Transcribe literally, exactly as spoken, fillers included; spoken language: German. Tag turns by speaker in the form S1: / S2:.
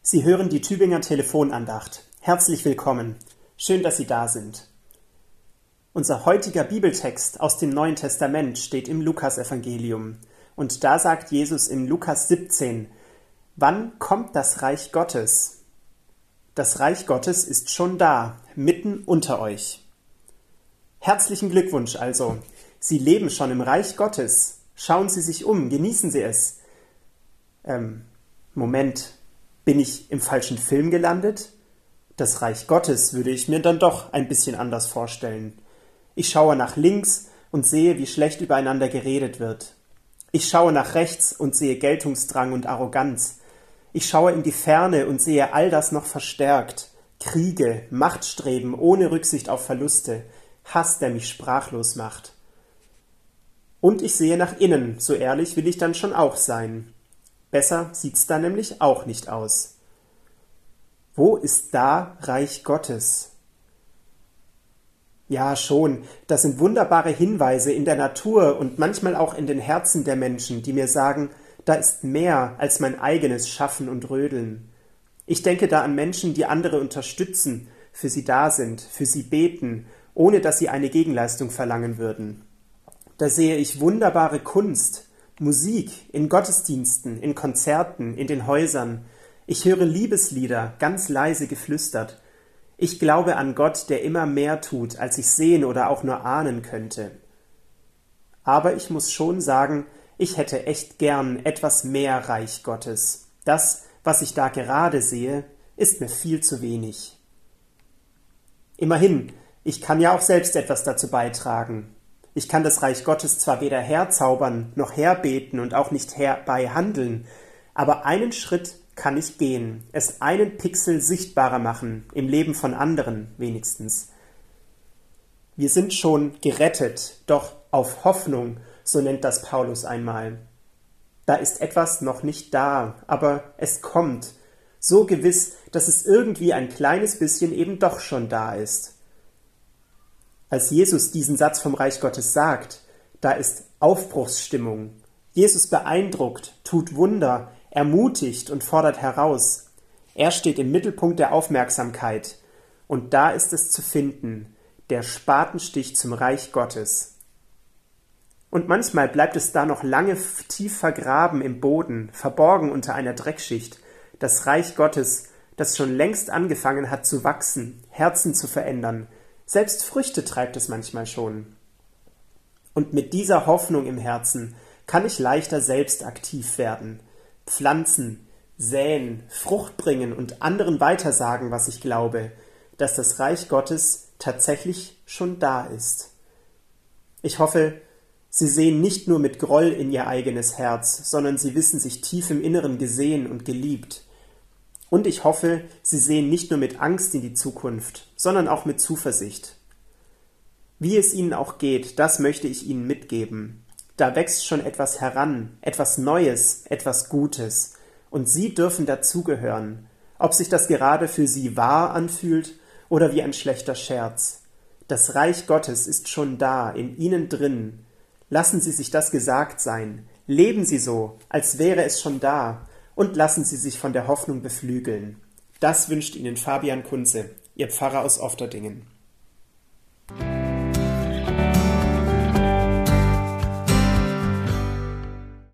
S1: Sie hören die Tübinger Telefonandacht. Herzlich willkommen. Schön, dass Sie da sind. Unser heutiger Bibeltext aus dem Neuen Testament steht im Lukasevangelium. Und da sagt Jesus in Lukas siebzehn: Wann kommt das Reich Gottes? Das Reich Gottes ist schon da, mitten unter euch. Herzlichen Glückwunsch also. Sie leben schon im Reich Gottes. Schauen Sie sich um, genießen Sie es. Ähm, Moment. Bin ich im falschen Film gelandet? Das Reich Gottes würde ich mir dann doch ein bisschen anders vorstellen. Ich schaue nach links und sehe, wie schlecht übereinander geredet wird. Ich schaue nach rechts und sehe Geltungsdrang und Arroganz. Ich schaue in die Ferne und sehe all das noch verstärkt. Kriege, Machtstreben ohne Rücksicht auf Verluste, Hass, der mich sprachlos macht. Und ich sehe nach innen, so ehrlich will ich dann schon auch sein. Besser sieht's da nämlich auch nicht aus. Wo ist da Reich Gottes? Ja, schon, das sind wunderbare Hinweise in der Natur und manchmal auch in den Herzen der Menschen, die mir sagen, da ist mehr als mein eigenes Schaffen und Rödeln. Ich denke da an Menschen, die andere unterstützen, für sie da sind, für sie beten, ohne dass sie eine Gegenleistung verlangen würden. Da sehe ich wunderbare Kunst, Musik in Gottesdiensten, in Konzerten, in den Häusern. Ich höre Liebeslieder, ganz leise geflüstert. Ich glaube an Gott, der immer mehr tut, als ich sehen oder auch nur ahnen könnte. Aber ich muss schon sagen, ich hätte echt gern etwas mehr Reich Gottes. Das, was ich da gerade sehe, ist mir viel zu wenig. Immerhin, ich kann ja auch selbst etwas dazu beitragen. Ich kann das Reich Gottes zwar weder herzaubern, noch herbeten und auch nicht herbei handeln, aber einen Schritt kann ich gehen, es einen Pixel sichtbarer machen, im Leben von anderen wenigstens. Wir sind schon gerettet, doch auf Hoffnung, so nennt das Paulus einmal. Da ist etwas noch nicht da, aber es kommt, so gewiss, dass es irgendwie ein kleines bisschen eben doch schon da ist. Als Jesus diesen Satz vom Reich Gottes sagt, da ist Aufbruchsstimmung. Jesus beeindruckt, tut Wunder, ermutigt und fordert heraus. Er steht im Mittelpunkt der Aufmerksamkeit. Und da ist es zu finden, der Spatenstich zum Reich Gottes. Und manchmal bleibt es da noch lange tief vergraben im Boden, verborgen unter einer Dreckschicht. Das Reich Gottes, das schon längst angefangen hat zu wachsen, Herzen zu verändern. Selbst Früchte treibt es manchmal schon. Und mit dieser Hoffnung im Herzen kann ich leichter selbst aktiv werden, pflanzen, säen, Frucht bringen und anderen weitersagen, was ich glaube, dass das Reich Gottes tatsächlich schon da ist. Ich hoffe, Sie sehen nicht nur mit Groll in Ihr eigenes Herz, sondern Sie wissen sich tief im Inneren gesehen und geliebt. Und ich hoffe, Sie sehen nicht nur mit Angst in die Zukunft, sondern auch mit Zuversicht. Wie es Ihnen auch geht, das möchte ich Ihnen mitgeben. Da wächst schon etwas heran, etwas Neues, etwas Gutes. Und Sie dürfen dazugehören, ob sich das gerade für Sie wahr anfühlt oder wie ein schlechter Scherz. Das Reich Gottes ist schon da, in Ihnen drin. Lassen Sie sich das gesagt sein. Leben Sie so, als wäre es schon da. Und lassen Sie sich von der Hoffnung beflügeln. Das wünscht Ihnen Fabian Kunze, Ihr Pfarrer aus Ofterdingen.